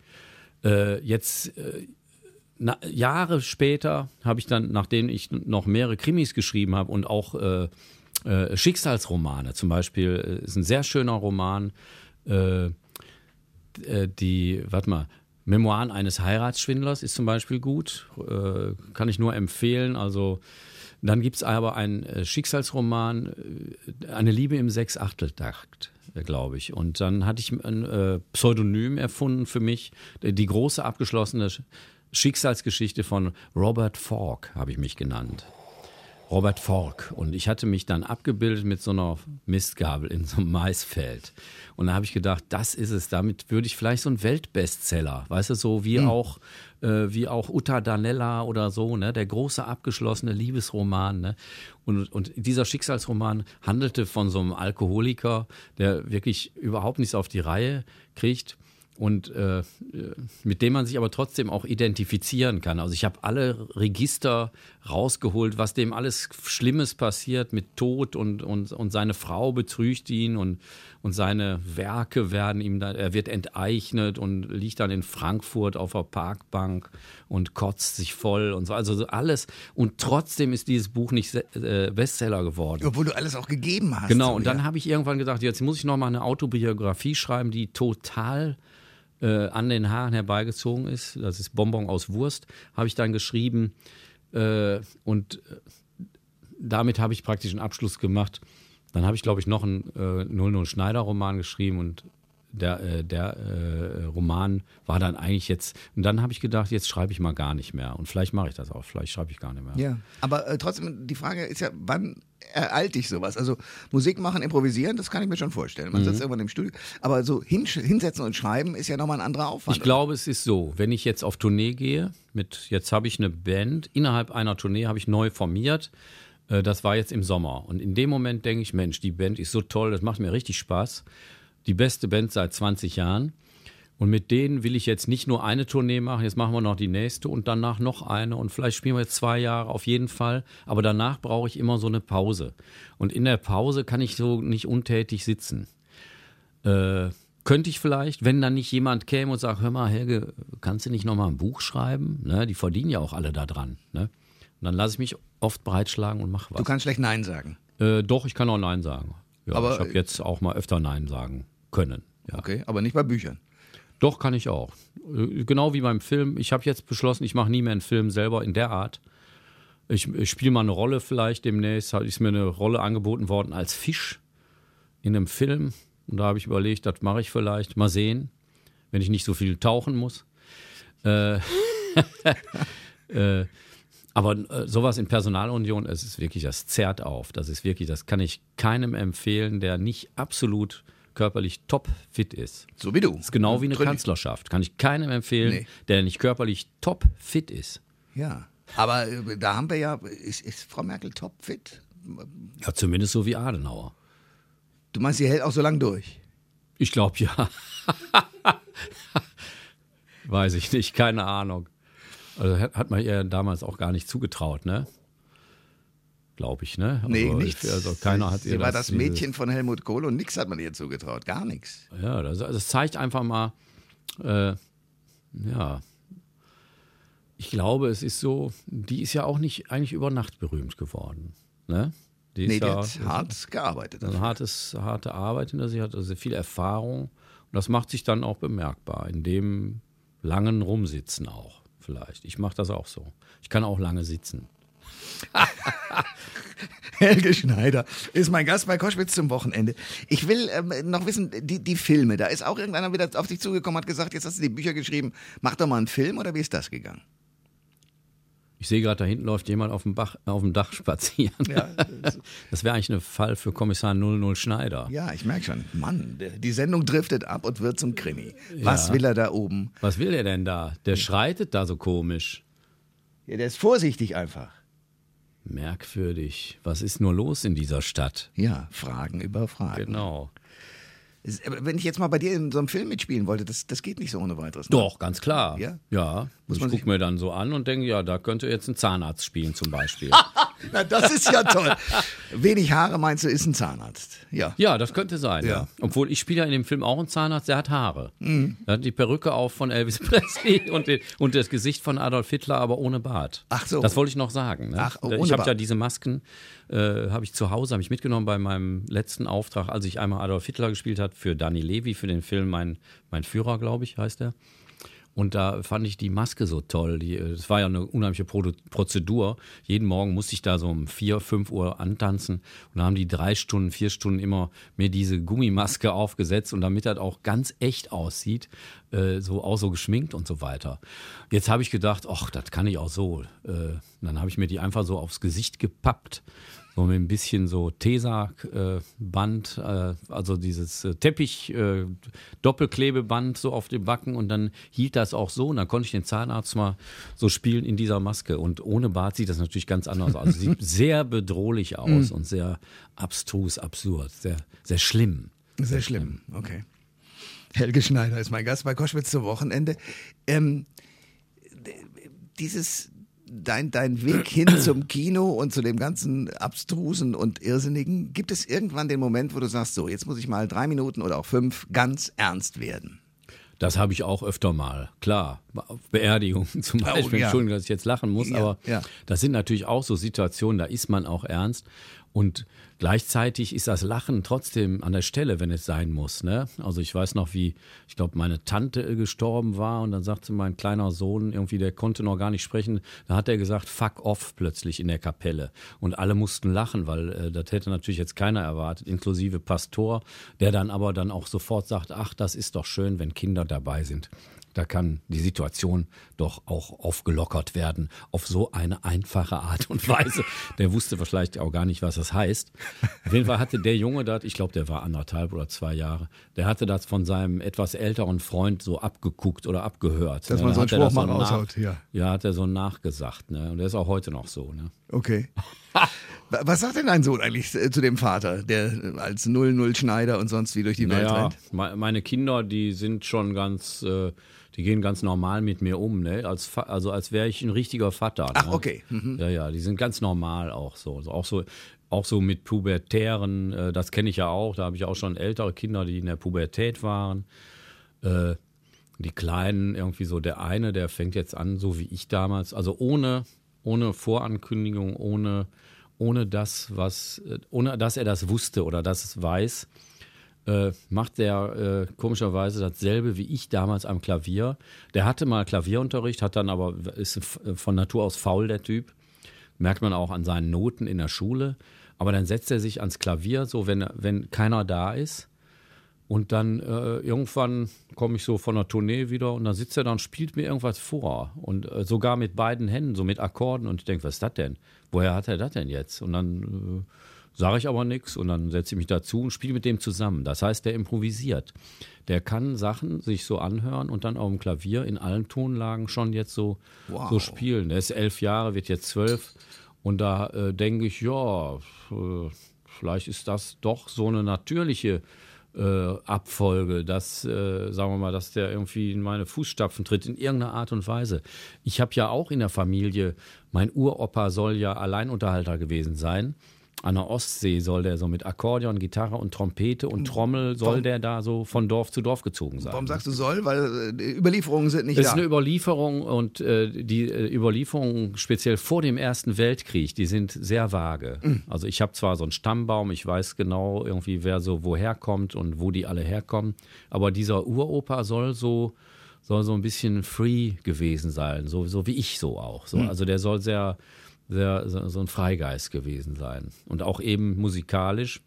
Jahre später habe ich dann, nachdem ich noch mehrere Krimis geschrieben habe und auch Schicksalsromane, zum Beispiel ist ein sehr schöner Roman, Memoiren eines Heiratsschwindlers ist zum Beispiel gut, kann ich nur empfehlen. Also dann gibt es aber einen Schicksalsroman, Eine Liebe im Sechsachteltakt, glaube ich. Und dann hatte ich ein Pseudonym erfunden für mich, die große abgeschlossene Schicksalsgeschichte von Robert Falk habe ich mich genannt. Robert Falk. Und ich hatte mich dann abgebildet mit so einer Mistgabel in so einem Maisfeld. Und da habe ich gedacht, das ist es. Damit würde ich vielleicht so einen Weltbestseller, weißt du, so wie auch Uta Danella oder so, ne, der große abgeschlossene Liebesroman, ne. Und dieser Schicksalsroman handelte von so einem Alkoholiker, der wirklich überhaupt nichts auf die Reihe kriegt. Und mit dem man sich aber trotzdem auch identifizieren kann. Also ich habe alle Register rausgeholt, was dem alles Schlimmes passiert mit Tod und seine Frau betrügt ihn und seine Werke werden ihm dann, er wird enteignet und liegt dann in Frankfurt auf der Parkbank und kotzt sich voll und so. Also alles. Und trotzdem ist dieses Buch nicht Bestseller geworden. Obwohl du alles auch gegeben hast. Genau, und dann habe ich irgendwann gedacht, jetzt muss ich noch mal eine Autobiografie schreiben, die total an den Haaren herbeigezogen ist. Das ist Bonbon aus Wurst, habe ich dann geschrieben. Und damit habe ich praktisch einen Abschluss gemacht. Dann habe ich, glaube ich, noch einen 00 Schneider-Roman geschrieben und der Roman war dann eigentlich jetzt, und dann habe ich gedacht, jetzt schreibe ich mal gar nicht mehr. Und vielleicht mache ich das auch, vielleicht schreibe ich gar nicht mehr. Ja, aber trotzdem, die Frage ist ja, wann ereilt dich sowas? Also Musik machen, improvisieren, das kann ich mir schon vorstellen. Man sitzt irgendwann im Studio, aber so hinsetzen und schreiben ist ja nochmal ein anderer Aufwand. Ich glaube, es ist so, wenn ich jetzt auf Tournee gehe, jetzt habe ich eine Band, innerhalb einer Tournee habe ich neu formiert, das war jetzt im Sommer. Und in dem Moment denke ich, Mensch, die Band ist so toll, das macht mir richtig Spaß. Die beste Band seit 20 Jahren. Und mit denen will ich jetzt nicht nur eine Tournee machen, jetzt machen wir noch die nächste und danach noch eine und vielleicht spielen wir jetzt 2 Jahre auf jeden Fall. Aber danach brauche ich immer so eine Pause. Und in der Pause kann ich so nicht untätig sitzen. Könnte ich vielleicht, wenn dann nicht jemand käme und sagt, hör mal Helge, kannst du nicht nochmal ein Buch schreiben? Ne, die verdienen ja auch alle da dran. Ne? Und dann lasse ich mich oft breitschlagen und mache was. Du kannst schlecht Nein sagen. Doch, ich kann auch Nein sagen. Ja, Aber ich habe jetzt auch mal öfter Nein sagen können. Ja. Okay, aber nicht bei Büchern. Doch, kann ich auch. Genau wie beim Film. Ich habe jetzt beschlossen, ich mache nie mehr einen Film selber in der Art. Ich spiele mal eine Rolle vielleicht demnächst. Ist mir eine Rolle angeboten worden als Fisch in einem Film. Und da habe ich überlegt, das mache ich vielleicht. Mal sehen, wenn ich nicht so viel tauchen muss. Aber sowas in Personalunion, es ist wirklich, das zerrt auf. Das ist wirklich, das kann ich keinem empfehlen, der nicht absolut körperlich topfit ist. So wie du. Das ist genau wie eine Kanzlerschaft. Kann ich keinem empfehlen, der nicht körperlich topfit ist. Ja, aber da haben wir ja, ist Frau Merkel topfit? Ja, zumindest so wie Adenauer. Du meinst, sie hält auch so lange durch? Ich glaube ja. Weiß ich nicht, keine Ahnung. Also hat man ihr damals auch gar nicht zugetraut, ne? Glaube ich, ne? Nee, also, nichts. Also keiner hat ihr sie war das Mädchen von Helmut Kohl und nichts hat man ihr zugetraut, gar nichts. Ja, das zeigt einfach mal, ja, ich glaube, es ist so, die ist ja auch nicht eigentlich über Nacht berühmt geworden, ne? Die hat hart gearbeitet. Eine harte Arbeit hinter sich, hat also viel Erfahrung und das macht sich dann auch bemerkbar, in dem langen Rumsitzen auch vielleicht. Ich mache das auch so. Ich kann auch lange sitzen. Helge Schneider ist mein Gast bei Koschwitz zum Wochenende. Ich will noch wissen, die Filme, da ist auch irgendeiner wieder auf dich zugekommen, hat gesagt, jetzt hast du die Bücher geschrieben, mach doch mal einen Film, oder wie ist das gegangen? Ich sehe gerade, da hinten läuft jemand auf dem Dach spazieren. Ja, das wäre eigentlich ein Fall für Kommissar 00 Schneider. Ja, ich merke schon. Mann, die Sendung driftet ab und wird zum Krimi. Was will er da oben? Was will er denn da? Der schreitet da so komisch. Ja, der ist vorsichtig einfach. Merkwürdig. Was ist nur los in dieser Stadt? Ja, Fragen über Fragen. Genau. Wenn ich jetzt mal bei dir in so einem Film mitspielen wollte, das geht nicht so ohne weiteres. Ne? Doch, ganz klar. Ja? Ja. Ich gucke mir dann so an und denke, ja, da könnte jetzt ein Zahnarzt spielen zum Beispiel. Na, das ist ja toll. Wenig Haare, meinst du, ist ein Zahnarzt. Ja, ja, das könnte sein. Ja. Obwohl, ich spiele ja in dem Film auch einen Zahnarzt, der hat Haare. Mhm. Der hat die Perücke auf von Elvis Presley und das Gesicht von Adolf Hitler, aber ohne Bart. Ach so. Das wollte ich noch sagen. Ne? Ach, ohne ich habe Bart. ja diese Masken, habe ich zu Hause, habe ich mitgenommen bei meinem letzten Auftrag, als ich einmal Adolf Hitler gespielt habe für Danny Levy, für den Film Mein Führer, glaube ich, heißt der. Und da fand ich die Maske so toll. Das war ja eine unheimliche Prozedur. Jeden Morgen musste ich da so um 4, 5 Uhr antanzen. Und da haben die 3 Stunden, 4 Stunden immer mir diese Gummimaske aufgesetzt. Und damit das auch ganz echt aussieht, auch so geschminkt und so weiter. Jetzt habe ich gedacht, ach, das kann ich auch so. Dann habe ich mir die einfach so aufs Gesicht gepappt. So mit ein bisschen so Tesa-Band, also dieses Teppich-Doppelklebeband so auf dem Backen und dann hielt das auch so und dann konnte ich den Zahnarzt mal so spielen in dieser Maske und ohne Bart sieht das natürlich ganz anders aus. Also sieht sehr bedrohlich aus und sehr abstrus, absurd, sehr, sehr schlimm. Sehr schlimm, okay. Helge Schneider ist mein Gast bei Koschwitz zum Wochenende. Dein Weg hin zum Kino und zu dem ganzen Abstrusen und Irrsinnigen, gibt es irgendwann den Moment, wo du sagst, so, jetzt muss ich mal 3 Minuten oder auch 5 ganz ernst werden? Das habe ich auch öfter mal, klar. Auf Beerdigungen zum Beispiel. Ja. Entschuldigung, dass ich jetzt lachen muss, aber das sind natürlich auch so Situationen, da ist man auch ernst. Und Gleichzeitig ist das Lachen trotzdem an der Stelle, wenn es sein muss. Ne? Also ich weiß noch, wie, ich glaube, meine Tante gestorben war und dann sagte mein kleiner Sohn irgendwie, der konnte noch gar nicht sprechen, da hat er gesagt, fuck off plötzlich in der Kapelle. Und alle mussten lachen, weil das hätte natürlich jetzt keiner erwartet, inklusive Pastor, der dann aber dann auch sofort sagt, ach, das ist doch schön, wenn Kinder dabei sind. Da kann die Situation doch auch aufgelockert werden auf so eine einfache Art und Weise. Der wusste vielleicht auch gar nicht, was das heißt. Auf jeden Fall hatte der Junge das, ich glaube, der war 1,5 oder 2 Jahre, der hatte das von seinem etwas älteren Freund so abgeguckt oder abgehört. Dass man so einen Spruch mal raushaut, ja. Ja, hat er so nachgesagt. Ne? Und der ist auch heute noch so. Ne? Okay. Was sagt denn dein Sohn eigentlich zu dem Vater, der als 00-Schneider und sonst wie durch die Welt rennt? Meine Kinder, die sind schon ganz... die gehen ganz normal mit mir um, ne? Also als wäre ich ein richtiger Vater. Ach, ne? okay. Mhm. Ja, die sind ganz normal auch so. Auch so mit Pubertären, das kenne ich ja auch. Da habe ich auch schon ältere Kinder, die in der Pubertät waren. Die Kleinen, irgendwie so der eine, der fängt jetzt an, so wie ich damals, also ohne Vorankündigung, ohne dass er das wusste oder dass es weiß, macht der komischerweise dasselbe wie ich damals am Klavier. Der hatte mal Klavierunterricht, hat dann aber, ist von Natur aus faul, der Typ. Merkt man auch an seinen Noten in der Schule. Aber dann setzt er sich ans Klavier, so wenn keiner da ist. Und dann irgendwann komme ich so von der Tournee wieder und dann sitzt er da und spielt mir irgendwas vor. Und sogar mit beiden Händen, so mit Akkorden. Und ich denke, was ist das denn? Woher hat er das denn jetzt? Und dann sage ich aber nichts und dann setze ich mich dazu und spiele mit dem zusammen. Das heißt, der improvisiert. Der kann Sachen sich so anhören und dann auf dem Klavier in allen Tonlagen schon jetzt so spielen. Der ist 11 Jahre, wird jetzt 12 und da denke ich, ja, vielleicht ist das doch so eine natürliche Abfolge, dass, sagen wir mal, dass der irgendwie in meine Fußstapfen tritt, in irgendeiner Art und Weise. Ich habe ja auch in der Familie, mein Uropa soll ja Alleinunterhalter gewesen sein. An der Ostsee soll der so mit Akkordeon, Gitarre und Trompete und Trommel soll der da so von Dorf zu Dorf gezogen sein. Warum sagst du soll? Weil die Überlieferungen sind nicht da. Das ist eine Überlieferung und die Überlieferungen speziell vor dem Ersten Weltkrieg, die sind sehr vage. Also ich habe zwar so einen Stammbaum, ich weiß genau irgendwie, wer so woher kommt und wo die alle herkommen, aber dieser Uropa soll so ein bisschen free gewesen sein, so wie ich so auch. So. Also der soll sehr so ein Freigeist gewesen sein. Und auch eben musikalisch.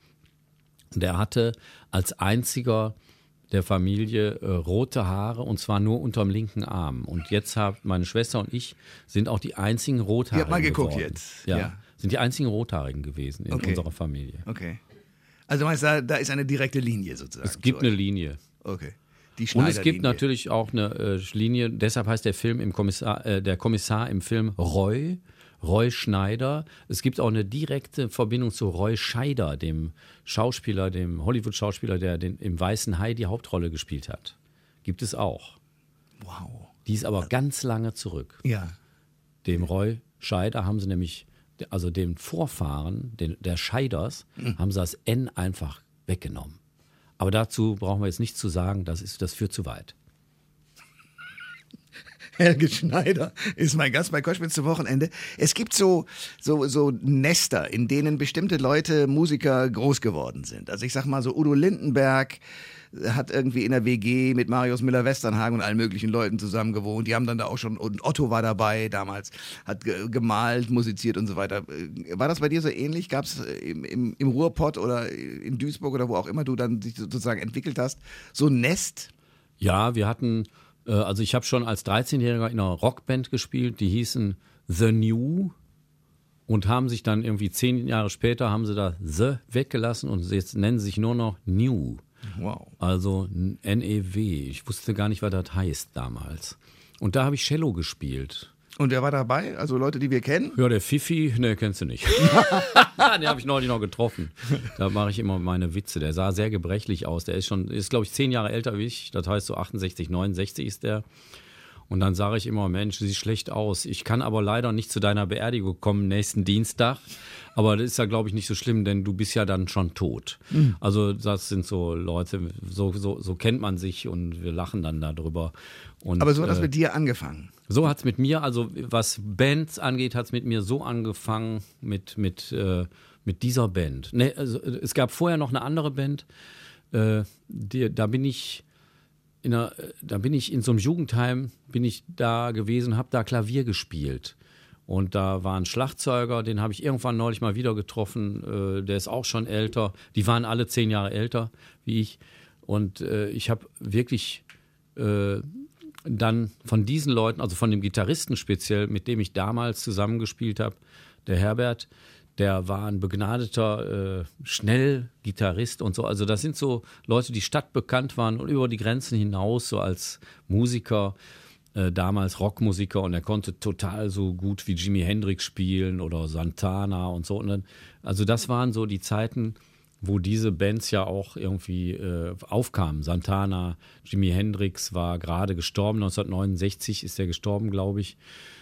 Der hatte als einziger der Familie rote Haare und zwar nur unterm linken Arm. Und jetzt haben meine Schwester und ich sind auch die einzigen Rothaarigen. Ich hab mal geguckt geworden. jetzt. Ja, sind die einzigen Rothaarigen gewesen in unserer Familie. Okay. Also du meinst, da ist eine direkte Linie sozusagen. Es gibt eine Linie. Okay. Die Und es gibt natürlich auch eine Linie, deshalb heißt der Film der Kommissar im Film Roy Schneider. Es gibt auch eine direkte Verbindung zu Roy Scheider, dem Schauspieler, dem Hollywood-Schauspieler, der im Weißen Hai die Hauptrolle gespielt hat. Gibt es auch. Wow. Die ist aber ganz lange zurück. Ja. Dem Roy Scheider haben sie nämlich, also dem Vorfahren der Scheiders, haben sie das N einfach weggenommen. Aber dazu brauchen wir jetzt nichts zu sagen, das führt zu weit. Helge Schneider ist mein Gast bei Koschwitz zum Wochenende. Es gibt so Nester, in denen bestimmte Leute, Musiker, groß geworden sind. Also ich sag mal so, Udo Lindenberg hat irgendwie in der WG mit Marius Müller-Westernhagen und allen möglichen Leuten zusammen gewohnt. Die haben dann da auch schon, und Otto war dabei damals, hat gemalt, musiziert und so weiter. War das bei dir so ähnlich? Gab es im Ruhrpott oder in Duisburg oder wo auch immer du dann dich sozusagen entwickelt hast, so ein Nest? Ja, wir hatten... Also ich habe schon als 13-Jähriger in einer Rockband gespielt, die hießen The New und haben sich dann irgendwie 10 Jahre später haben sie da The weggelassen und jetzt nennen sie sich nur noch New. Wow. Also N-E-W. Ich wusste gar nicht, was das heißt damals. Und da habe ich Cello gespielt. Und wer war dabei? Also Leute, die wir kennen? Ja, der Fifi, ne, kennst du nicht. Den habe ich neulich noch getroffen. Da mache ich immer meine Witze. Der sah sehr gebrechlich aus. Der ist glaube ich, 10 Jahre älter wie ich. Das heißt so 68, 69 ist der. Und dann sage ich immer, Mensch, du siehst schlecht aus. Ich kann aber leider nicht zu deiner Beerdigung kommen nächsten Dienstag. Aber das ist ja, glaube ich, nicht so schlimm, denn du bist ja dann schon tot. Also das sind so Leute, so kennt man sich und wir lachen dann darüber. Und, Aber so hat das mit dir angefangen. So hat es mit mir, also was Bands angeht, hat es mit mir so angefangen mit dieser Band. Nee, also, es gab vorher noch eine andere Band, da bin ich in so einem Jugendheim da gewesen, habe da Klavier gespielt. Und da war ein Schlagzeuger, den habe ich irgendwann neulich mal wieder getroffen, der ist auch schon älter. Die waren alle 10 Jahre älter wie ich. Und ich habe wirklich dann von diesen Leuten, also von dem Gitarristen speziell, mit dem ich damals zusammengespielt habe, der Herbert, der war ein begnadeter Schnellgitarrist und so. Also das sind so Leute, die stadtbekannt waren und über die Grenzen hinaus, so als Musiker, damals Rockmusiker, und er konnte total so gut wie Jimi Hendrix spielen oder Santana und so. Und dann, also das waren so die Zeiten, wo diese Bands ja auch irgendwie aufkamen. Santana, Jimi Hendrix war gerade gestorben, 1969 ist er gestorben, glaube ich.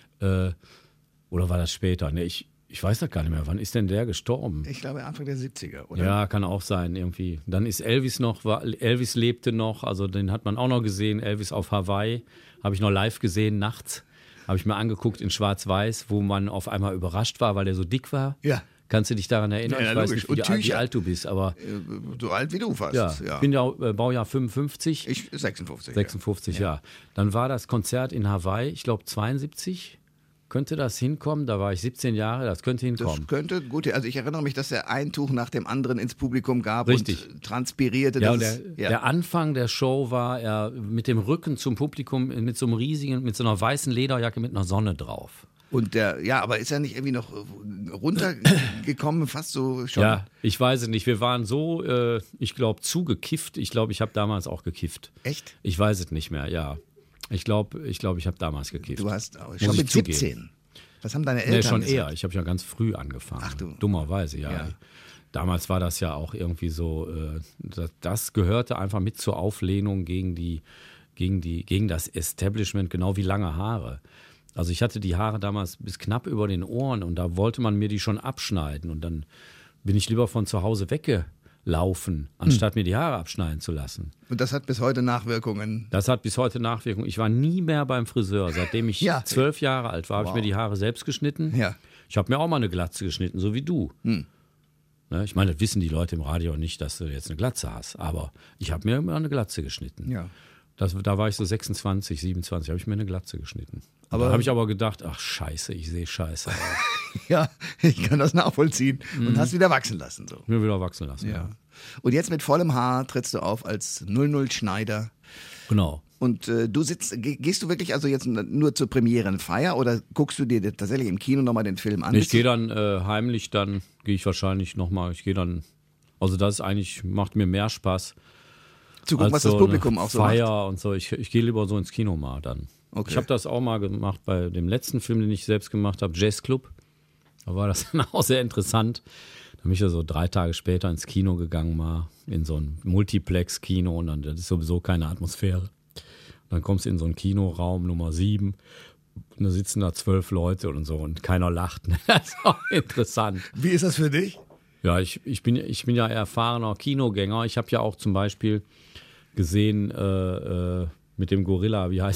Oder war das später? Ne, ich weiß das gar nicht mehr. Wann ist denn der gestorben? Ich glaube Anfang der 70er, oder? Ja, kann auch sein irgendwie. Dann ist Elvis Elvis lebte noch, also den hat man auch noch gesehen, Elvis auf Hawaii. Habe ich noch live gesehen, nachts. Habe ich mir angeguckt in Schwarz-Weiß, wo man auf einmal überrascht war, weil der so dick war. Ja. Kannst du dich daran erinnern? Ja, ich weiß logisch. nicht, wie alt du bist, aber... So alt wie du fast. Ja, ich bin ja Baujahr 55. Ich 56. 56, ja. Dann war das Konzert in Hawaii, ich glaube 72. Könnte das hinkommen? Da war ich 17 Jahre, das könnte hinkommen. Das könnte, gut, also ich erinnere mich, dass er ein Tuch nach dem anderen ins Publikum gab. Richtig. Und transpirierte. Ja, und der Anfang der Show war er mit dem Rücken zum Publikum mit so einer weißen Lederjacke mit einer Sonne drauf. Und aber ist er nicht irgendwie noch runtergekommen, fast so schon? Ja, ich weiß es nicht. Wir waren so, ich glaube, zugekifft. Ich glaube, ich habe damals auch gekifft. Echt? Ich weiß es nicht mehr, ja. Ich glaube, ich habe damals gekifft. Du hast schon mit 17. Was haben deine Eltern schon gesagt? eher. Ich habe ja ganz früh angefangen. Ach du. Dummerweise, ja. Damals war das ja auch irgendwie so, das gehörte einfach mit zur Auflehnung gegen das Establishment, genau wie lange Haare. Also ich hatte die Haare damals bis knapp über den Ohren und da wollte man mir die schon abschneiden. Und dann bin ich lieber von zu Hause weggelaufen, anstatt mir die Haare abschneiden zu lassen. Und das hat bis heute Nachwirkungen? Das hat bis heute Nachwirkungen. Ich war nie mehr beim Friseur. Seitdem ich 12 Jahre alt war, habe ich mir die Haare selbst geschnitten. Ja. Ich habe mir auch mal eine Glatze geschnitten, so wie du. Ne, ich meine, das wissen die Leute im Radio nicht, dass du jetzt eine Glatze hast. Aber ich habe mir immer eine Glatze geschnitten. Ja. Da war ich so 26, 27, habe ich mir eine Glatze geschnitten. Aber da habe ich aber gedacht, ach scheiße, ich sehe scheiße aus. Ja, ich kann das nachvollziehen. Und hast wieder wachsen lassen. So. Mir wieder wachsen lassen, ja. Und jetzt mit vollem Haar trittst du auf als 00 Schneider. Genau. Und gehst du wirklich also jetzt nur zur Premierenfeier oder guckst du dir tatsächlich im Kino nochmal den Film an? Ich gehe dann heimlich, dann gehe ich wahrscheinlich nochmal, also das ist eigentlich, macht mir mehr Spaß. Zu gucken, was das Publikum auch so macht. Feier und so, ich gehe lieber so ins Kino mal dann. Okay. Ich habe das auch mal gemacht bei dem letzten Film, den ich selbst gemacht habe, Jazzclub. Da war das dann auch sehr interessant. Da bin ich ja so 3 Tage später ins Kino gegangen, mal in so ein Multiplex-Kino und dann das ist sowieso keine Atmosphäre. Und dann kommst du in so einen Kinoraum Nummer 7 und da sitzen da 12 Leute und so und keiner lacht. Das ist auch interessant. Wie ist das für dich? Ja, ich bin ja erfahrener Kinogänger. Ich habe ja auch zum Beispiel gesehen mit dem Gorilla, wie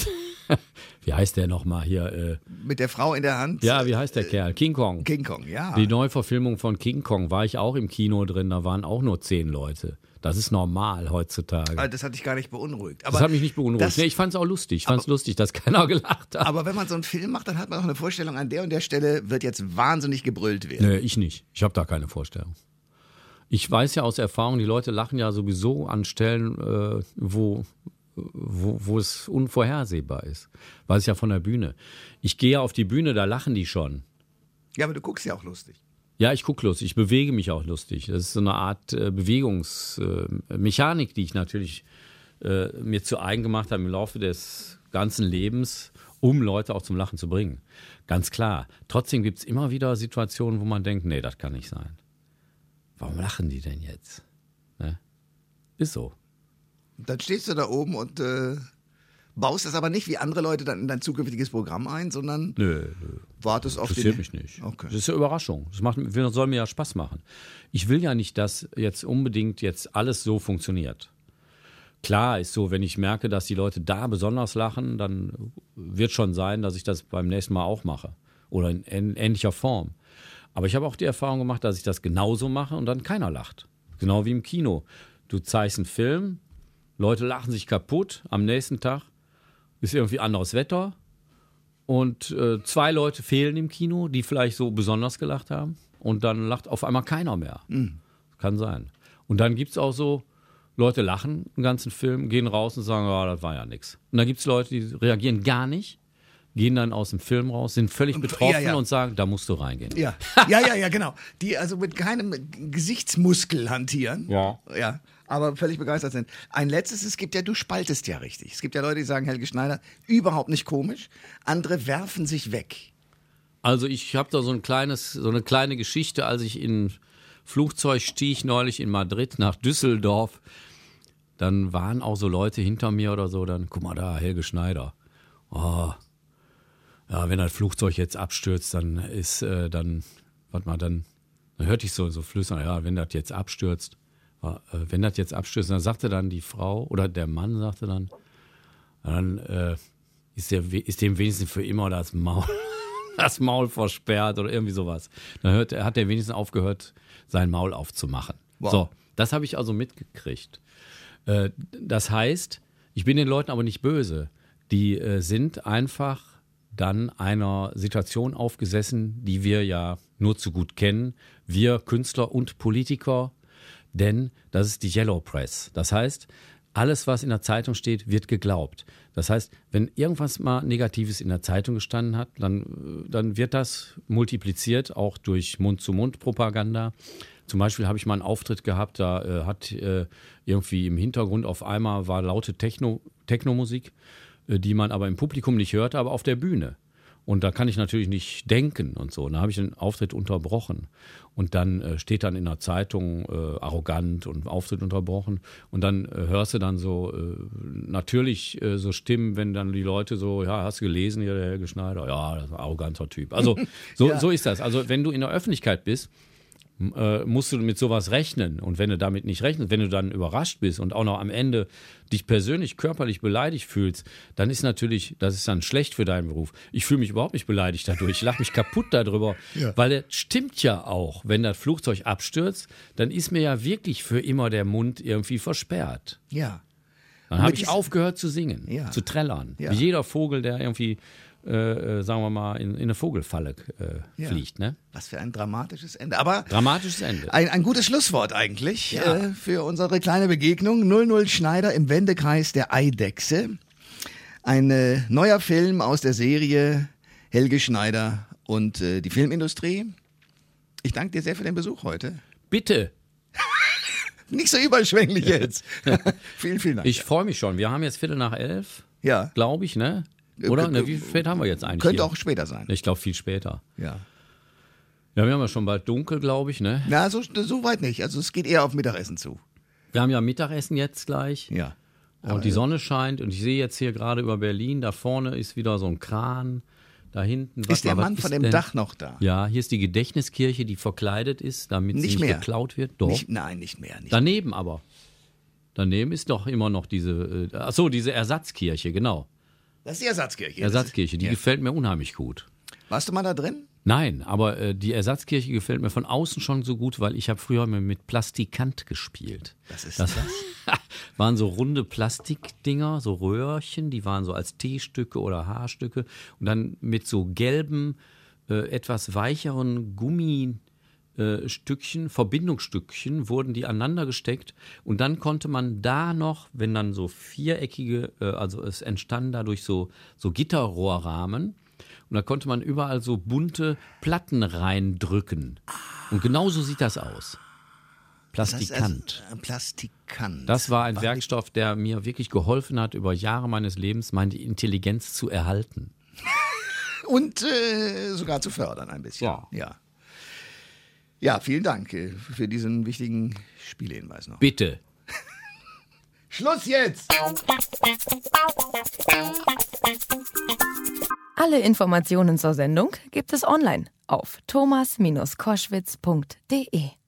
heißt der nochmal hier? Mit der Frau in der Hand? Ja, wie heißt der Kerl? King Kong. King Kong, ja. Die Neuverfilmung von King Kong war ich auch im Kino drin, da waren auch nur 10 Leute. Das ist normal heutzutage. Also das hat dich gar nicht beunruhigt. Das hat mich nicht beunruhigt. Nee, ich fand es auch lustig. Ich fand es lustig, dass keiner gelacht hat. Aber wenn man so einen Film macht, dann hat man auch eine Vorstellung, an der und der Stelle wird jetzt wahnsinnig gebrüllt werden. Nee, ich nicht. Ich habe da keine Vorstellung. Ich weiß ja aus Erfahrung, die Leute lachen ja sowieso an Stellen, wo es unvorhersehbar ist. Weiß ich ja von der Bühne. Ich gehe auf die Bühne, da lachen die schon. Ja, aber du guckst ja auch lustig. Ja, ich gucke lustig, ich bewege mich auch lustig. Das ist so eine Art Bewegungsmechanik, die ich natürlich mir zu eigen gemacht habe im Laufe des ganzen Lebens, um Leute auch zum Lachen zu bringen. Ganz klar. Trotzdem gibt es immer wieder Situationen, wo man denkt, nee, das kann nicht sein. Warum lachen die denn jetzt? Ne? Ist so. Dann stehst du da oben und baust das aber nicht wie andere Leute dann in dein zukünftiges Programm ein, sondern wartest auf Interessiert mich nicht. Okay. Das ist ja Überraschung. Das soll mir ja Spaß machen. Ich will ja nicht, dass jetzt unbedingt jetzt alles so funktioniert. Klar ist so, wenn ich merke, dass die Leute da besonders lachen, dann wird schon sein, dass ich das beim nächsten Mal auch mache. Oder in ähnlicher Form. Aber ich habe auch die Erfahrung gemacht, dass ich das genauso mache und dann keiner lacht. Genau wie im Kino. Du zeigst einen Film, Leute lachen sich kaputt, am nächsten Tag ist irgendwie anderes Wetter und 2 Leute fehlen im Kino, die vielleicht so besonders gelacht haben und dann lacht auf einmal keiner mehr. Kann sein. Und dann gibt es auch so, Leute lachen den ganzen Film, gehen raus und sagen, das war ja nix. Und dann gibt es Leute, die reagieren gar nicht, gehen dann aus dem Film raus, sind völlig betroffen und sagen, da musst du reingehen. Ja, genau. Die also mit keinem Gesichtsmuskel hantieren. Ja, aber völlig begeistert sind. Ein letztes, du spaltest ja richtig. Es gibt ja Leute, die sagen, Helge Schneider, überhaupt nicht komisch. Andere werfen sich weg. Also ich habe da so eine kleine Geschichte, als ich in Flugzeug stieg, neulich in Madrid nach Düsseldorf. Dann waren auch so Leute hinter mir oder so, dann, guck mal da, Helge Schneider. Oh, ja, wenn das Flugzeug jetzt abstürzt, dann dann hörte ich so flüstern, ja, wenn das jetzt abstürzt, dann sagte dann die Frau oder der Mann sagte dann ist dem wenigstens für immer das Maul versperrt oder irgendwie sowas. Dann hat er wenigstens aufgehört, sein Maul aufzumachen. Wow. So, das habe ich also mitgekriegt. Das heißt, ich bin den Leuten aber nicht böse. Die sind einfach dann einer Situation aufgesessen, die wir ja nur zu gut kennen. Wir Künstler und Politiker, denn das ist die Yellow Press. Das heißt, alles, was in der Zeitung steht, wird geglaubt. Das heißt, wenn irgendwas mal Negatives in der Zeitung gestanden hat, dann wird das multipliziert, auch durch Mund-zu-Mund-Propaganda. Zum Beispiel habe ich mal einen Auftritt gehabt, da hat irgendwie im Hintergrund auf einmal war laute Techno-Musik, die man aber im Publikum nicht hörte, aber auf der Bühne. Und da kann ich natürlich nicht denken und so. Und da habe ich den Auftritt unterbrochen. Und dann steht dann in der Zeitung arrogant und Auftritt unterbrochen. Und dann hörst du dann so natürlich so Stimmen, wenn dann die Leute so, ja, hast du gelesen hier, der Helge Schneider? Ja, das ist ein arroganter Typ. Also so ist das. Also wenn du in der Öffentlichkeit bist, musst du mit sowas rechnen. Und wenn du damit nicht rechnest, wenn du dann überrascht bist und auch noch am Ende dich persönlich körperlich beleidigt fühlst, dann ist natürlich, das ist dann schlecht für deinen Beruf. Ich fühle mich überhaupt nicht beleidigt dadurch. Ich lache mich kaputt darüber, weil das stimmt ja auch. Wenn das Flugzeug abstürzt, dann ist mir ja wirklich für immer der Mund irgendwie versperrt. Ja. Dann habe ich aufgehört zu singen, zu trällern. Wie jeder Vogel, der irgendwie sagen wir mal, in eine Vogelfalle fliegt. Ne? Was für ein dramatisches Ende. Aber dramatisches Ende. Ein gutes Schlusswort eigentlich für unsere kleine Begegnung. 00 Schneider im Wendekreis der Eidechse. Ein neuer Film aus der Serie Helge Schneider und die Filmindustrie. Ich danke dir sehr für den Besuch heute. Bitte. Nicht so überschwänglich jetzt. Vielen, vielen Dank. Ich freue mich schon. Wir haben jetzt 11:15. Ja. Glaube ich, ne? Oder? Wie spät haben wir jetzt eigentlich? Könnte auch später sein. Ich glaube, viel später. Ja. Ja, wir haben ja schon bald dunkel, glaube ich, ne? Na, so weit nicht. Also es geht eher auf Mittagessen zu. Wir haben ja Mittagessen jetzt gleich. Ja. Und die Sonne scheint und ich sehe jetzt hier gerade über Berlin, da vorne ist wieder so ein Kran. Da hinten. Ist der Mann von dem Dach noch da? Ja, hier ist die Gedächtniskirche, die verkleidet ist, damit sie nicht geklaut wird. Doch. Nein, nicht mehr. Daneben aber. Daneben ist doch immer noch diese Ersatzkirche, genau. Das ist die Ersatzkirche. Ersatzkirche, die gefällt mir unheimlich gut. Warst du mal da drin? Nein, aber die Ersatzkirche gefällt mir von außen schon so gut, weil ich habe früher mit Plastikant gespielt. Was ist das? Waren so runde Plastikdinger, so Röhrchen, die waren so als T-Stücke oder Haarstücke und dann mit so gelben, etwas weicheren Gummistückchen, Verbindungsstückchen wurden die aneinander gesteckt und dann konnte man da noch, wenn dann so viereckige, also es entstanden dadurch so Gitterrohrrahmen und da konnte man überall so bunte Platten reindrücken und genauso sieht das aus. Plastikant. Plastikant. Das war ein Werkstoff, der mir wirklich geholfen hat, über Jahre meines Lebens meine Intelligenz zu erhalten. Und sogar zu fördern ein bisschen. Ja, vielen Dank für diesen wichtigen Spielhinweis noch. Bitte. Schluss jetzt! Alle Informationen zur Sendung gibt es online auf thomas-koschwitz.de.